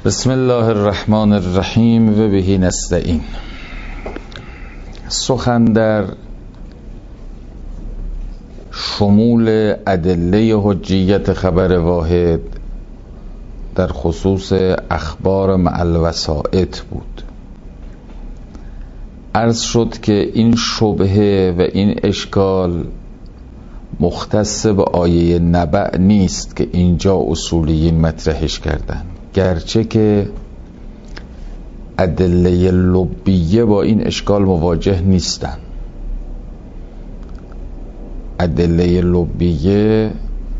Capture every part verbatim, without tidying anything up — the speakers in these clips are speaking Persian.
بسم الله الرحمن الرحیم و بهی نستعین. سخن در شمول ادله حجیت خبر واحد در خصوص اخبار مع الوسائط بود. عرض شد که این شبهه و این اشکال مختص به آیه نبأ نیست که اینجا اصولیین مطرحش کردن، گرچه که ادله لبیه با این اشکال مواجه نیستن. ادله لبیه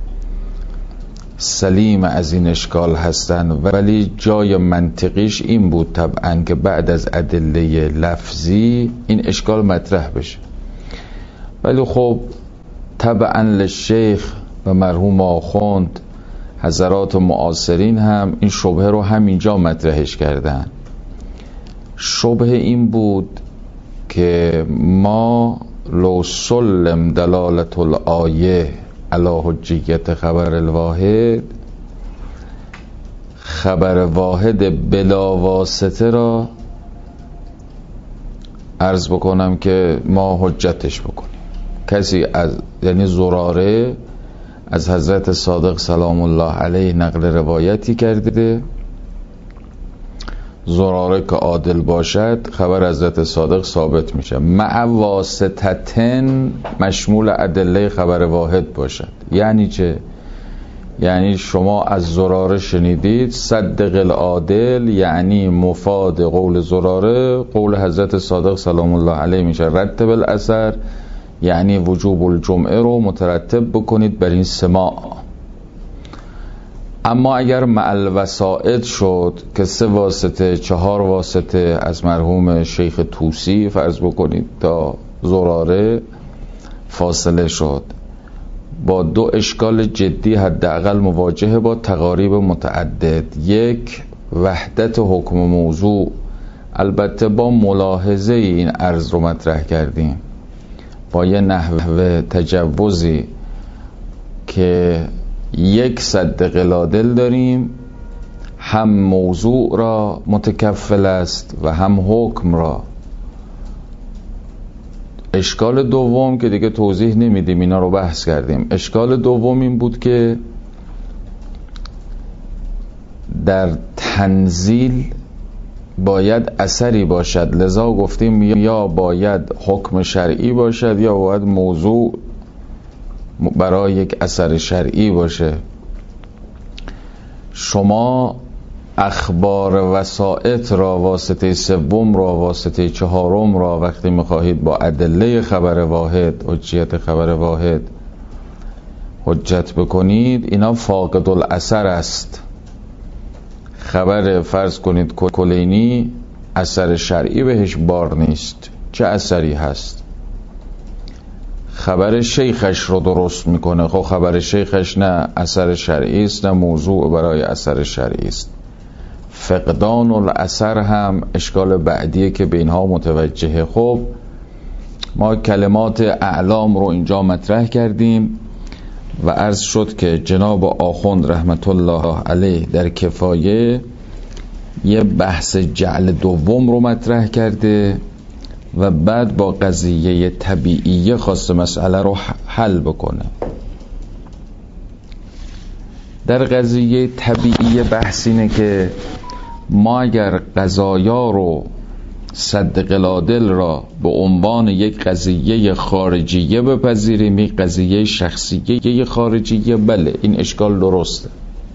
سلیم از این اشکال هستن، ولی جای منطقیش این بود طبعا که بعد از ادله لفظی این اشکال مطرح بشه. ولی خب طبعا لشیخ و مرحوم آخوند حضرات معاصرین هم این شبهه رو همینجا مطرحش کردن. شبهه این بود که ما لو سلم دلالت الآیه علی حجیت خبر الواحد، خبر واحد بلا واسطه را عرض بکنم که ما حجتش بکنیم. کسی از یعنی زراره از حضرت صادق سلام الله علیه نقل روایتی کرده، زراره که عادل باشد خبر حضرت صادق ثابت میشه، مع واسطتن مشمول ادله خبر واحد باشد. یعنی چه؟ یعنی شما از زراره شنیدید صدق العادل، یعنی مفاد قول زراره قول حضرت صادق سلام الله علیه میشه. رتب الاثر یعنی وجوب الجمعه رو مترتب بکنید بر این سماع. اما اگر مع الوسائط شد که سه واسطه چهار واسطه از مرحوم شیخ طوسی فرض بکنید تا زراره فاصله شد، با دو اشکال جدی حداقل مواجهه با تقاریب متعدد. یک، وحدت حکم موضوع، البته با ملاحظه این عرض رو مطرح کردیم با یه نحوه تجوزی که یک صد قلادل داریم، هم موضوع را متکفل است و هم حکم را. اشکال دوم که دیگه توضیح نمیدیم، اینا رو بحث کردیم. اشکال دوم این بود که در تنزیل باید اثری باشد، لذا گفتیم یا باید حکم شرعی باشد یا باید موضوع برای یک اثر شرعی باشه. شما اخبار وسائط را، واسطه سوم را، واسطه چهارم را وقتی میخواهید با ادله خبر واحد، حجیت خبر واحد حجت بکنید، اینا فاقد الاثر است. خبر فرض کنید کلینی اثر شرعی بهش بار نیست، چه اثری هست؟ خبر شیخش رو درست میکنه. خب خبر شیخش نه اثر شرعی است نه موضوع برای اثر شرعی است. فقدان الاثر هم اشکال بعدیه که به اینها متوجهه. خب ما کلمات اعلام رو اینجا مطرح کردیم و عرض شد که جناب آخوند رحمت الله علیه در کفایه یه بحث جعل دوم رو مطرح کرده و بعد با قضیه طبیعیه خواسته مسئله رو حل بکنه. در قضیه طبیعیه بحث اینه که ما اگر قضایا رو صد قلادل را به عنوان یک قضیه خارجیه بپذیریم، یک قضیه شخصیه خارجیه، بله این اشکال درسته.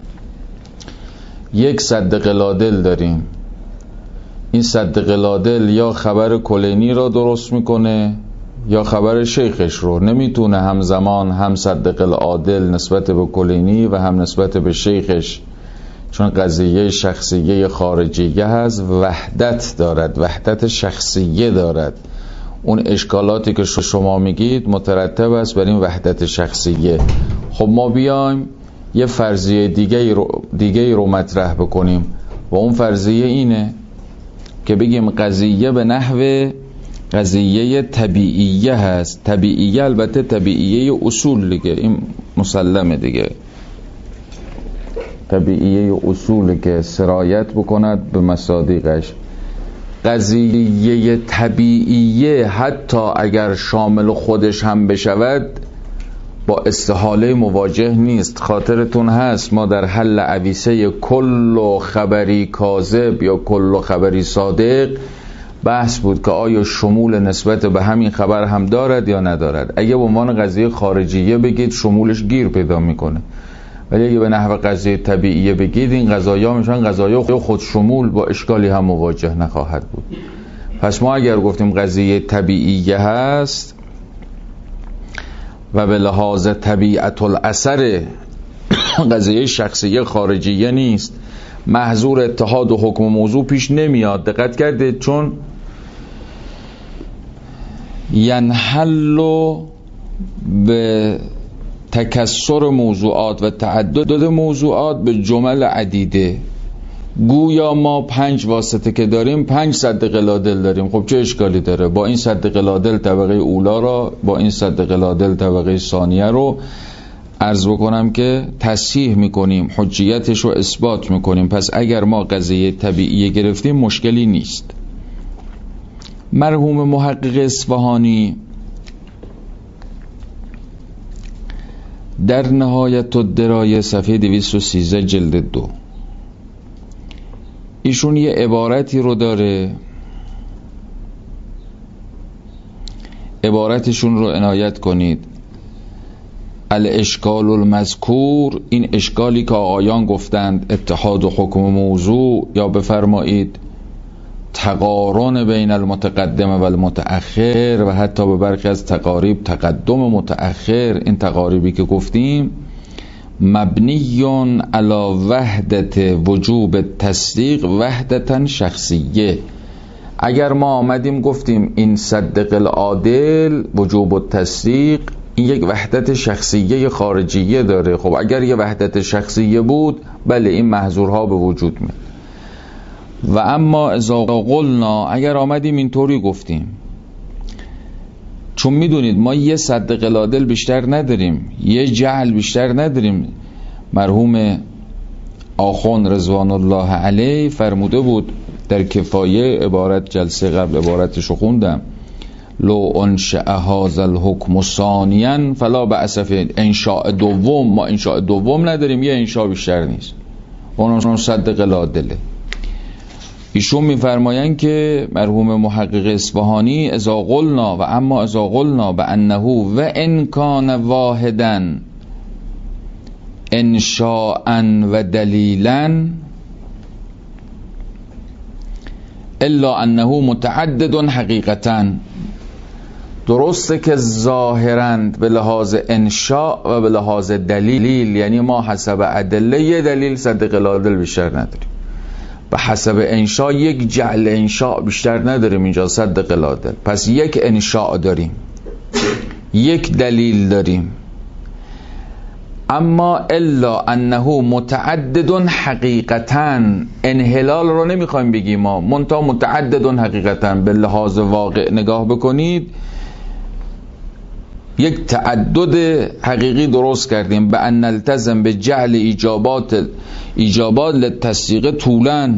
یک صد قلادل داریم، این صد قلادل یا خبر کلینی را درست میکنه یا خبر شیخش رو. نمیتونه همزمان هم صد قلادل نسبت به کلینی و هم نسبت به شیخش، چون قضیه شخصیه خارجیه هست، وحدت دارد، وحدت شخصیه دارد. اون اشکالاتی که شما میگید مترتب است بر این وحدت شخصیه. خب ما بیایم یه فرضیه دیگه رو, دیگه رو مطرح بکنیم و اون فرضیه اینه که بگیم قضیه به نحو قضیه طبیعیه هست. طبیعیه البته طبیعیه اصول دیگه، این مسلمه دیگه. طبیعیه اصول که سرایت بکند به مصادیقش. قضیه طبیعیه حتی اگر شامل خودش هم بشود با استحاله مواجه نیست. خاطرتون هست ما در حل عویسه کل خبری کاذب یا کل خبری صادق بحث بود که آیا شمول نسبت به همین خبر هم دارد یا ندارد. اگه به عنوان قضیه خارجیه بگید شمولش گیر پیدا میکنه، ولی اگه به نحو قضیه طبیعیه بگید این قضایا میشن قضایا خود شمول، با اشکالی هم مواجه نخواهد بود. پس ما اگر گفتیم قضیه طبیعیه هست و به لحاظ طبیعت الاثر قضیه شخصیه خارجیه نیست، محظور اتحاد و حکم موضوع پیش نمیاد. دقت کردید چون ینحل به تکسر موضوعات و تعدد موضوعات به جمل عدیده. گویا ما پنج واسطه که داریم پنج صد قلادل داریم. خب چه اشکالی داره؟ با این صد قلادل طبقه اولا را، با این صد قلادل طبقه ثانیه رو عرض بکنم که تصحیح میکنیم، حجیتش رو اثبات میکنیم. پس اگر ما قضیه طبیعیه گرفتیم مشکلی نیست. مرحوم محقق اصفهانی در نهایت الدرایه صفحه دویست و سیزده جلد دو ایشون یه عبارتی رو داره، عبارتشون رو عنایت کنید. الاشکال المذکور، این اشکالی که آقایان گفتند اتحاد و حکم موضوع، یا بفرمایید تقارن بین المتقدم و المتأخر و حتی به برخی از تقاریب تقدم متأخر، این تقاریبی که گفتیم مبنیون علی وحدت وجوب تصدیق وحدتا شخصیه. اگر ما آمدیم گفتیم این صدق العادل وجوب التصدیق این یک وحدت شخصیه خارجیه داره، خب اگر یه وحدت شخصیه بود بله این محظورها به وجود میاد. و اما اذا قلنا، اگر آمدیم اینطوری گفتیم، چون میدونید ما یه صد قلادل بیشتر نداریم، یه جعل بیشتر نداریم. مرحوم آخوند رضوان الله علیه فرموده بود در کفایه، عبارت جلسه قبل عبارتشو خوندم، لو انشأ هذا الحکم ثانیا فلا بأس فی انشاء دوم. ما انشاء دوم نداریم، یه انشاء بیشتر نیست، اون صد قلادله. ایشون میفرمایند که مرحوم محقق اصفهانی اذا قلنا و اما اذا قلنا بانه و ان کان واحدا انشاء و دلیلا الا انه متعدد حقیقتا. درسته که ظاهراً به لحاظ انشاء و به لحاظ دلیل، یعنی ما حسب ادله یه دلیل صد قلادل بیشتر نداریم، به حسب انشاء یک جعل انشاء بیشتر نداریم اینجا صد قلادل. پس یک انشاء داریم، یک دلیل داریم. اما الا انه متعدد حقیقتا، انحلال رو نمیخوایم بگیم ما، منتها متعدد حقیقتا به لحاظ واقع نگاه بکنید یک تعدد حقیقی درست کردیم. به ان نلتزم به جعل ایجابات ایجابات لتصدیق طولا،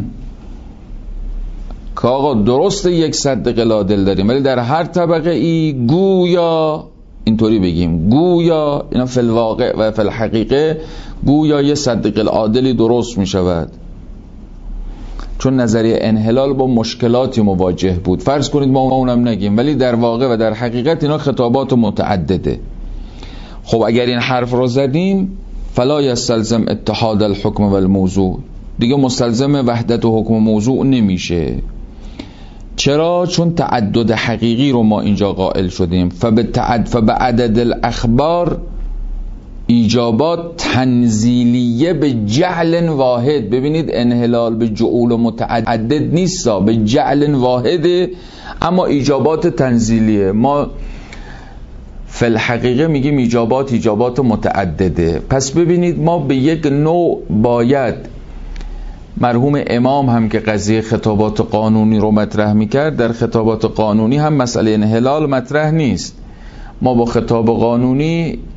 که آقا درست یک صد قلادل داریم ولی در هر طبقه ای گویا اینطوری بگیم، گویا اینا فی الواقع و فی الحقیقه گویا یه صد قلادلی درست می شود. چون نظریه انحلال با مشکلاتی مواجه بود، فرض کنید ما اونم نگیم، ولی در واقع و در حقیقت اینا خطابات متعدده. خب اگر این حرف رو زدیم فلا یستلزم اتحاد الحکم و الموضوع، دیگه مستلزم وحدت و حکم موضوع نمیشه. چرا؟ چون تعدد حقیقی رو ما اینجا قائل شدیم. فبتعد فبعدد الاخبار ایجابات تنزیلیه به جعل واحد. ببینید انحلال به جعول متعدد نیست، به جعل واحده، اما ایجابات تنزیلیه. ما فی الحقیقه میگیم ایجابات ایجابات متعدده. پس ببینید ما به یک نوع باید، مرحوم امام هم که قضیه خطابات قانونی رو مطرح میکرد، در خطابات قانونی هم مسئله انحلال مطرح نیست. ما با خطاب قانونی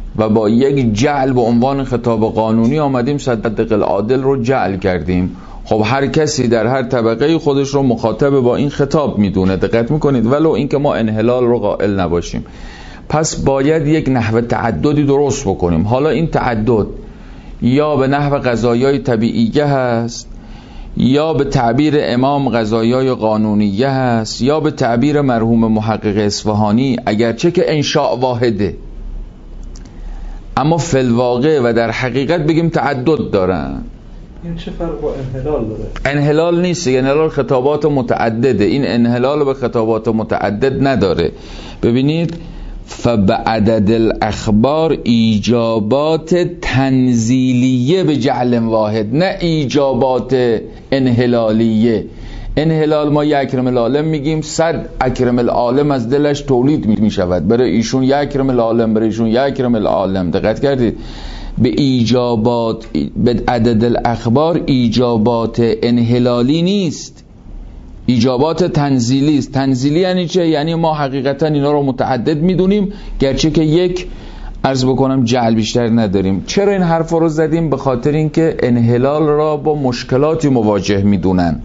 و با یک جعل به عنوان خطاب قانونی آمدیم صدق العادل رو جعل کردیم. خب هر کسی در هر طبقه خودش رو مخاطب با این خطاب میدونه، دقت میکنید، ولو اینکه ما انحلال رو قائل نباشیم. پس باید یک نحو تعددی درست بکنیم. حالا این تعدد یا به نحو قضایای طبیعیه هست، یا به تعبیر امام قضایای قانونیه هست، یا به تعبیر مرحوم محقق اصفهانی، اگرچه که انشاء واحده اما فی الواقع و در حقیقت بگیم تعدد دارن. این چه فرق با انحلال داره؟ انحلال نیست، انحلال خطابات متعدده، این انحلال به خطابات متعدد نداره. ببینید فبعدد الاخبار ایجابات تنزیلیه به جعل واحد، نه ایجابات انحلالیه. انحلال ما یک اکرم العالم میگیم، صد اکرم العالم از دلش تولید میشود، برای ایشون یک اکرم العالم، برای ایشون یک اکرم العالم. دقت کردید؟ به ایجابات، به عدد الاخبار ایجابات انحلالی نیست، ایجابات تنزیلی است. تنزیلی یعنی چه؟ یعنی ما حقیقتا اینا رو متعدد میدونیم، گرچه که یک عرض بکنم جعل بیشتر نداریم. چرا این حرف رو زدیم؟ به خاطر اینکه انحلال را با مشکلاتی مواجه میدونن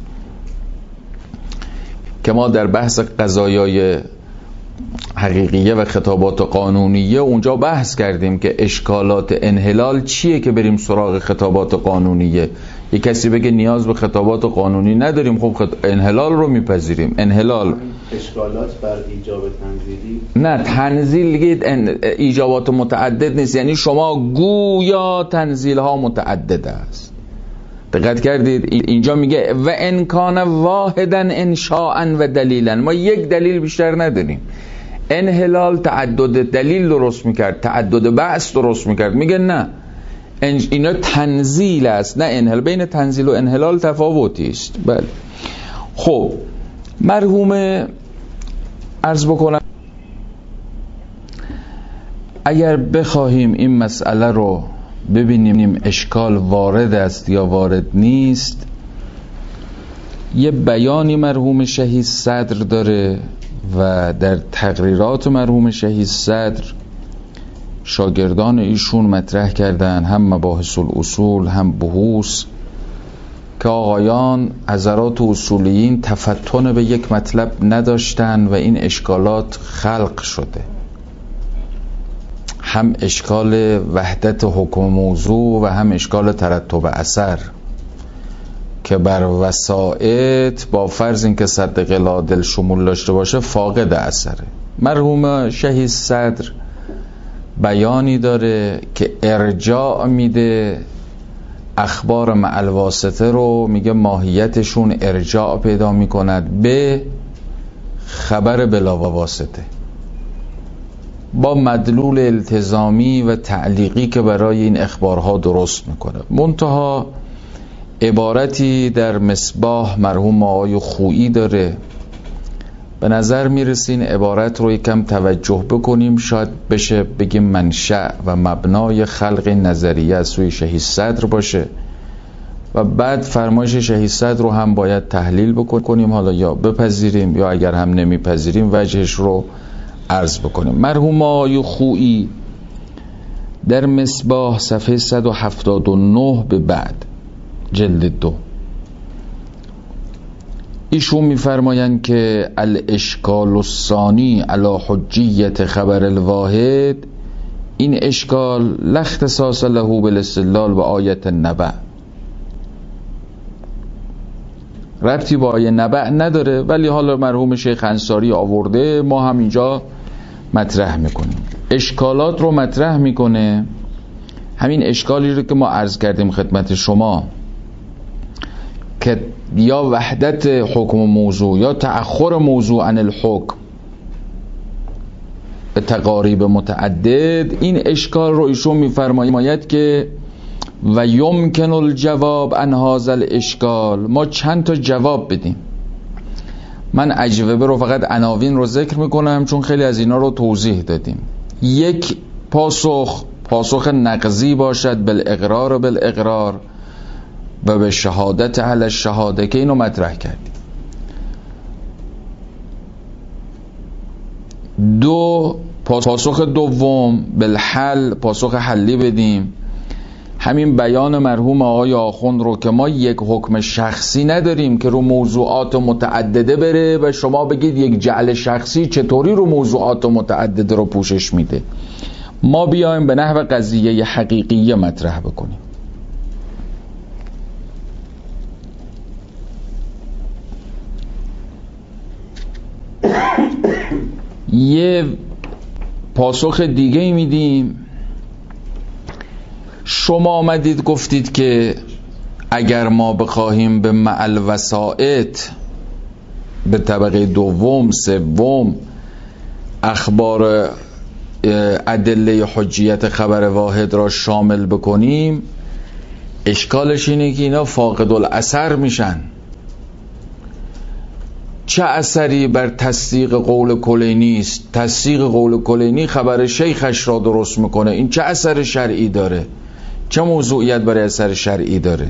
که ما در بحث قضایای حقیقیه و خطابات قانونیه اونجا بحث کردیم که اشکالات انحلال چیه که بریم سراغ خطابات قانونیه. یک کسی بگه نیاز به خطابات قانونی نداریم، خب خط... انحلال رو میپذیریم. انحلال اشکالات بر ایجاب تنزیلی، نه تنزیل ان... ایجابات متعدد نیست، یعنی شما گویا تنزیل ها متعدد است. دقت کردید؟ اینجا میگه و ان کان واحدا انشاء و دلیلا، ما یک دلیل بیشتر نداریم. انحلال تعدد دلیل درست میکرد، تعدد بحث درست میکرد، میگه نه اینا تنزیل است، نه انحلال. بین تنزیل و انحلال تفاوتی است. بله. خب مرحوم عرض بکنم اگر بخواهیم این مسئله رو ببینیم اشکال وارد است یا وارد نیست، یه بیانی مرحوم شهید صدر داره و در تقریرات مرحوم شهید صدر شاگردان ایشون مطرح کردن، هم مباحث الاصول هم بحوث، که آقایان حضرات اصولیین تفتن به یک مطلب نداشتن و این اشکالات خلق شده. هم اشکال وحدت حکم موضوع و هم اشکال ترتب اثر که بر وسائط با فرض اینکه صدق العادل شمول داشته باشه فاقد اثره. مرحوم شهید صدر بیانی داره که ارجاع میده اخبار مع الواسطه رو، میگه ماهیتشون ارجاع پیدا میکند به خبر بلا واسطه، با مدلول التزامی و تعلیقی که برای این اخبارها درست میکنه. منتها عبارتی در مصباح مرحوم آقای خویی داره، به نظر میرسه این عبارت رو یکم توجه بکنیم، شاید بشه بگیم منشأ و مبنای خلق نظریه از سوی شهید صدر باشه و بعد فرمایش شهید صدر رو هم باید تحلیل بکنیم، حالا یا بپذیریم یا اگر هم نمیپذیریم وجهش رو عرض بکنیم. مرحوم آقای خویی در مصباح صفحه صد و هفتاد و نه به بعد جلد دو ایشون میفرمایند که الاشکال الثانی علی حجیت خبر الواحد، این اشکال لا اختصاص له بالاستدلال و آیت النبأ، ربطی با آیه نبأ نداره، ولی حالا مرحوم شیخ انصاری آورده، ما هم اینجا مطرح میکنیم. اشکالات رو مطرح میکنه، همین اشکالی رو که ما عرض کردیم خدمت شما که یا وحدت حکم موضوع یا تأخر موضوع عن الحکم به تقاریب متعدد، این اشکال رو ایشون میفرماید که و یمکن الجواب عن هذا الاشکال، ما چند تا جواب بدیم. من اجوبه رو فقط عناوین رو ذکر میکنم چون خیلی از اینا رو توضیح دادیم. یک پاسخ پاسخ نقضی باشد بالاقرار و بالاقرار و به شهادت علی الشهاده که اینو مطرح کردیم. دو پاسخ دوم بالحل، پاسخ حلی بدیم. همین بیان مرحوم آقای آخوند رو که ما یک حکم شخصی نداریم که رو موضوعات متعدده بره و شما بگید یک جعل شخصی چطوری رو موضوعات متعدده رو پوشش میده. ما بیایم به نحو قضیه حقیقی مطرح بکنیم. یه پاسخ دیگه ای میدیم. شما آمدید گفتید که اگر ما بخواهیم به معل وسائط به طبقه دوم سوم اخبار ادله حجیت خبر واحد را شامل بکنیم، اشکالش اینه که اینا فاقد الاثر میشن. چه اثری بر تصدیق قول کلینی است؟ تصدیق قول کلینی خبر شیخش را درست میکنه. این چه اثر شرعی داره؟ چه موضوعیت برای اثر شرعی داره؟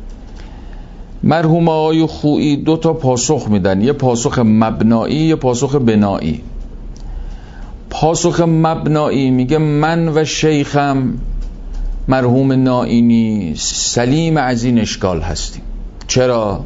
مرحوم آقای خویی دو تا پاسخ میدن، یه پاسخ مبنایی یه پاسخ بنایی. پاسخ مبنایی میگه من و شیخم مرحوم نائینی سلیم از این اشکال هستیم. چرا؟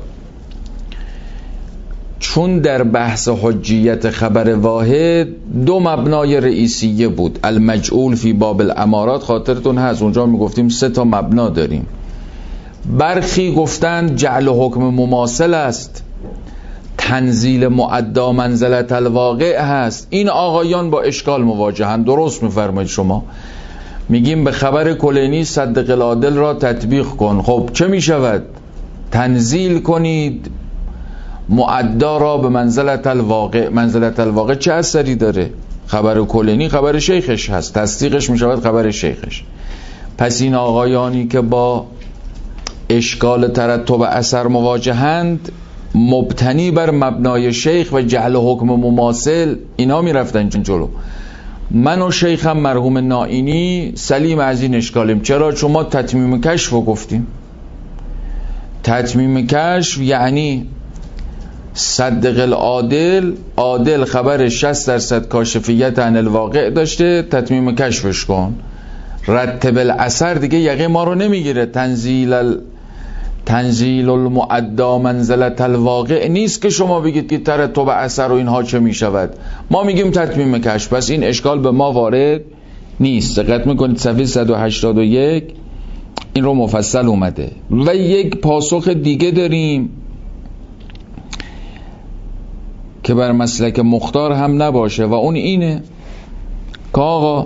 چون در بحث حجیت خبر واحد دو مبنای رئیسیه بود. المجعول فی باب الامارات، خاطرتون هست اونجا میگفتیم سه تا مبنا داریم. برخی گفتند جعل حکم مماثل است، تنزیل معدا منزلت الواقع هست. این آقایان با اشکال مواجهن. درست میفرمایید شما. میگیم به خبر کلینی صدق العادل را تطبیق کن. خب چه میشود؟ تنزیل کنید معدا را به منزلت الواقع. منزلت الواقع چه اثری داره؟ خبر کلینی خبر شیخش هست، تصدیقش میشود خبر شیخش. پس این آقایانی که با اشکال ترتب اثر مواجهند مبتنی بر مبنای شیخ و جعل حکم مماثل اینا میرفتن جلو. من و شیخم مرحوم نائینی سلیم از این اشکالیم. چرا؟ چون ما تتمیم کشف رو گفتیم. تتمیم کشف یعنی صدق العادل، عادل خبر شصت درصد کاشفیت عن الواقع داشته، تتمیم کشفش کن. رتب الاثر دیگه یقه ما رو نمیگیره. تنزیل ال... تنزیل المعدا منزلت الواقع نیست که شما بگید که ترتب اثر و اینها چه میشود. ما میگیم تتمیم کشف. پس این اشکال به ما وارد نیست. دقت میکنید صفحه صد و هشتاد و یک این رو مفصل اومده. و یک پاسخ دیگه داریم که بر مسلک مختار هم نباشه و اون اینه که آقا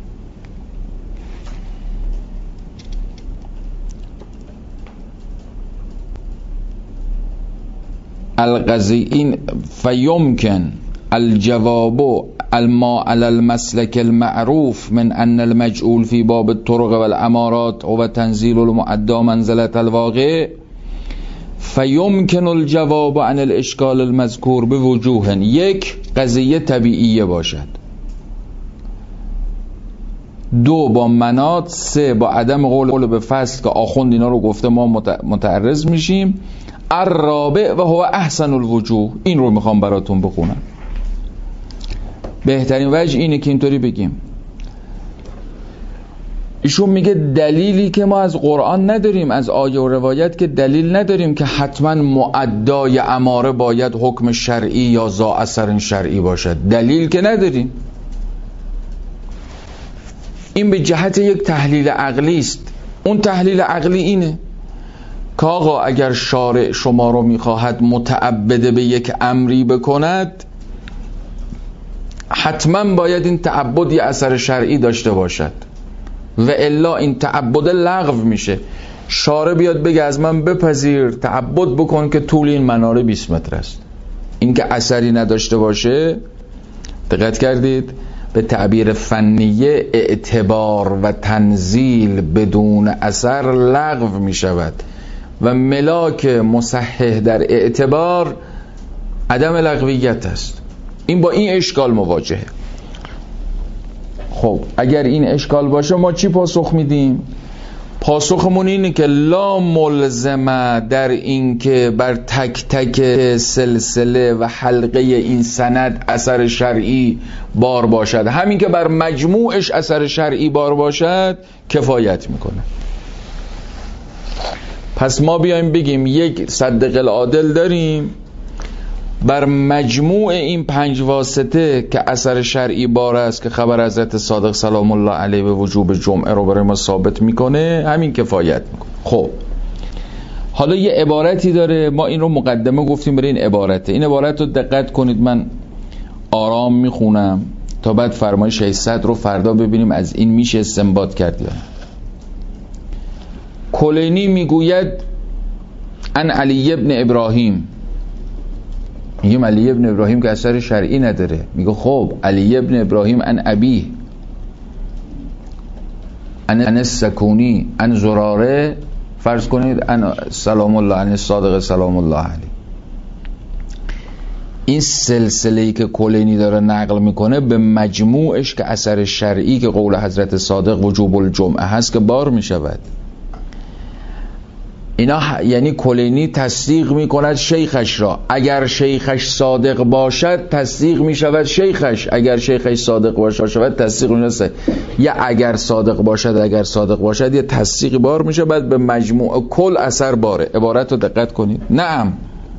القضی این فیمکن الجواب الما على المسلك المعروف من ان المجعول في باب الطرق والامارات و تنزيل المعدا منزلة الواقع فیمکن الجواب عن الاشکال المذکور بوجوه. یک، قضیه طبیعیه باشد. دو، با مناط. سه، با عدم قول به فصل که آخوند اینا رو گفته ما متعرض میشیم. الرابع و هو احسن الوجوه. این رو میخوام براتون بخونم. بهترین وجه اینه که اینطوری بگیم. ایشون میگه دلیلی که ما از قرآن نداریم، از آیه و روایت که دلیل نداریم که حتما معدای اماره باید حکم شرعی یا ذا اثر شرعی باشد. دلیل که نداریم. این به جهت یک تحلیل عقلی است. اون تحلیل عقلی اینه که آقا اگر شارع شما رو میخواهد متعبد به یک امری بکند، حتما باید این تعبد یه اثر شرعی داشته باشد و الا این تعبد لغو میشه. شارع بیاد بگه از من بپذیر تعبد بکن که طول این مناره بیست متر است. این که اثری نداشته باشه، دقت کردید، به تعبیر فنیه اعتبار و تنزیل بدون اثر لغو میشود و ملاک مصحح در اعتبار عدم لغویت است. این با این اشکال مواجهه. خب اگر این اشکال باشه ما چی پاسخ میدیم؟ پاسخمون اینه که لا ملزمه در این که بر تک تک سلسله و حلقه این سند اثر شرعی بار باشد، همین که بر مجموعش اثر شرعی بار باشد کفایت میکنه. پس ما بیایم بگیم یک صدق العادل داریم، بر مجموع این پنج واسطه که اثر شرعی بار است که خبر حضرت صادق سلام الله علیه به وجوب جمعه رو برای ما ثابت میکنه، همین کفایت میکنه. خب حالا یه عبارتی داره، ما این رو مقدمه گفتیم برای این عبارته. این عبارت رو دقت کنید، من آرام میخونم تا بعد فرمایش ششصد رو فردا ببینیم از این میشه استنباط کرد یا نه. کلینی میگوید ان علی ابن ابراهیم، میگیم علی ابن ابراهیم که اثر شرعی نداره، میگه خب علی ابن ابراهیم ان ابی ان السکونی ان زراره، فرض کنید ان سلام الله علیه صادق سلام الله علیه. این سلسله‌ای که کلینی داره نقل میکنه به مجموعش که اثر شرعی که قول حضرت صادق وجوب الجمعه هست که بار میشود. اینا یعنی کلینی تصدیق میکند شیخش را، اگر شیخش صادق باشد تصدیق میشود شیخش، اگر شیخش صادق باشد تصدیق میشود. یا اگر صادق باشد اگر صادق باشد یه تصدیق بار میشه، بعد به مجموع کل اثر باره. عبارت رو دقت کنید. نعم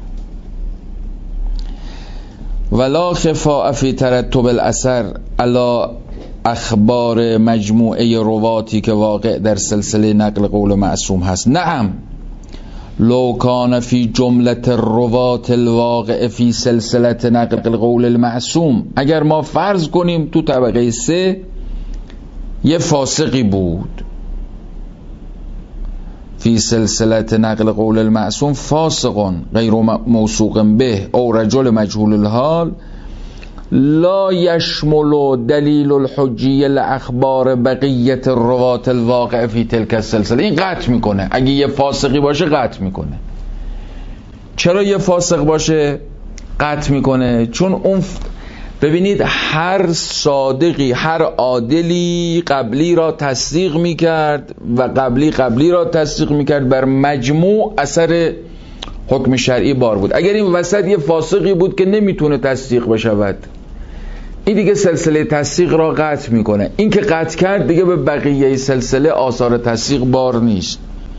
ولا خفاء فی ترتب الاثر علی اخبار مجموعه رواتی که واقع در سلسله نقل قول معصوم هست. نعم لو کان فی جملت الروات الواقع فی سلسله نقل قول المعصوم، اگر ما فرض کنیم تو طبقه سه یه فاسقی بود فی سلسله نقل قول المعصوم فاسقون غیر موثوق به او رجل مجهول الحال، لا یشمل دلیل الحجیه لاخبار بقیت الروات الواقع فی تلک السلسله. این قطع میکنه، اگه یه فاسقی باشه قطع میکنه. چرا یه فاسق باشه قطع میکنه؟ چون اون ف... ببینید هر صادقی هر عادلی قبلی را تصدیق میکرد و قبلی قبلی را تصدیق میکرد، بر مجموع اثر حکم شرعی بار بود. اگر این وسط یه فاسقی بود که نمیتونه تصدیق بشود، این دیگه سلسله تصدیق را قطع میکنه. این که قطع کرد دیگه به بقیه سلسله آثار تصدیق بار نیست.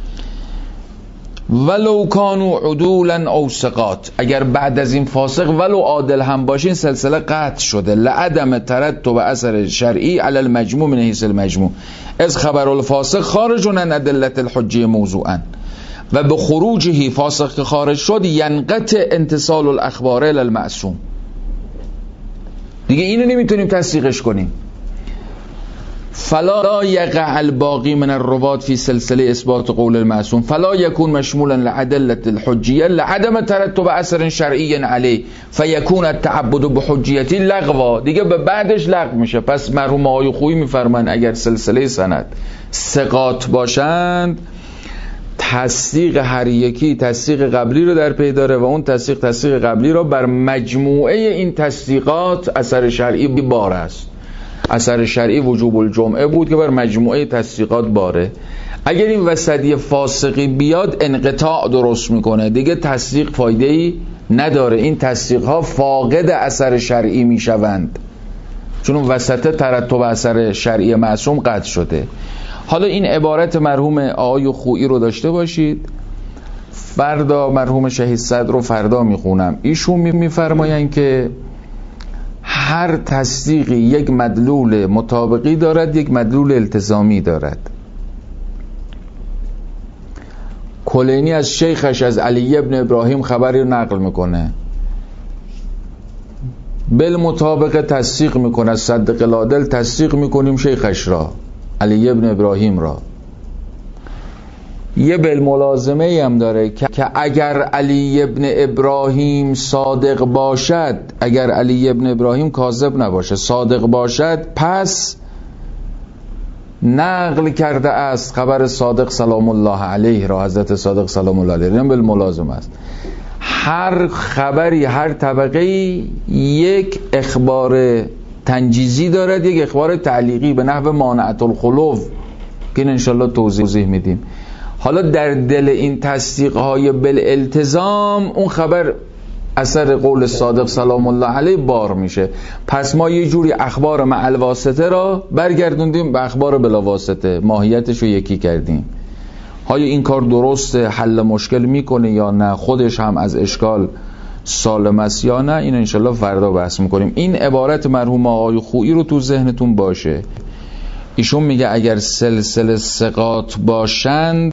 ولو کانوا عدولا او ثقات، اگر بعد از این فاسق ولو عادل هم باشین سلسله قطع شده. لعدم ترتب اثر شرعی علی المجموع من حیث المجموع از خبر الفاسق خارج عن ادله الحجه موضوعا، و به خروجه فاسق که خارج شد ینقطع انتصال الاخبار الی المعصوم. دیگه اینو نمیتونیم تصدیقش کنیم. فلا یقع الباقی من الروات فی سلسله اثبات قول المعصوم فلا یکون مشمولا لعدله الحجیه لعدم ترتب اثر شرعی علیه فیکون التعبد بحجیتی لغوا. دیگه به بعدش لغو میشه. پس مرحوم آقای خویی میفرمان اگر سلسله سند ثقات باشند تصدیق هر یکی تصدیق قبلی رو در پی داره و اون تصدیق تصدیق قبلی رو بر مجموعه این تصدیقات اثر شرعی بار است. اثر شرعی وجوب الجمعه بود که بر مجموعه تصدیقات باره. اگر این وسطی فاسقی بیاد انقطاع درست میکنه، دیگه تصدیق فایده‌ای نداره. این تصدیق ها فاقد اثر شرعی میشوند چون اون وسط ترتب اثر شرعی معصوم قطع شده. حالا این عبارت مرحوم آقای خویی رو داشته باشید. فردا مرحوم شهید صدر رو فردا میخونم. ایشون میفرمایند که هر تصدیقی یک مدلول مطابقی دارد، یک مدلول التزامی دارد. کلینی از شیخش از علی ابن ابراهیم خبری نقل میکنه، بالمطابق تصدیق میکنه، از صدق العادل تصدیق میکنیم شیخش را علی ابن ابراهیم را. یه بالملازمه هم داره که اگر علی ابن ابراهیم صادق باشد، اگر علی ابن ابراهیم کاذب نباشه صادق باشد، پس نقل کرده است خبر صادق سلام الله علیه را، حضرت صادق سلام الله علیه. این بالملازمه است. هر خبری هر طبقه یک اخبار تنجیزی دارد، یک اخبار تعلیقی به نحو مانعت الخلو که این انشالله توضیح میدیم. حالا در دل این تصدیق های بالالتزام اون خبر اثر قول صادق سلام الله علیه بار میشه. پس ما یه جوری اخبار مع الواسطه را برگردوندیم به اخبار بلا واسطه، ماهیتش رو یکی کردیم. آیا این کار درست حل مشکل میکنه یا نه، خودش هم از اشکال سالم است یا نه، این انشالله فردا بحث میکنیم. این عبارت مرحوم آقای خویی رو تو ذهنتون باشه. ایشون میگه اگر سلسله ثقات باشند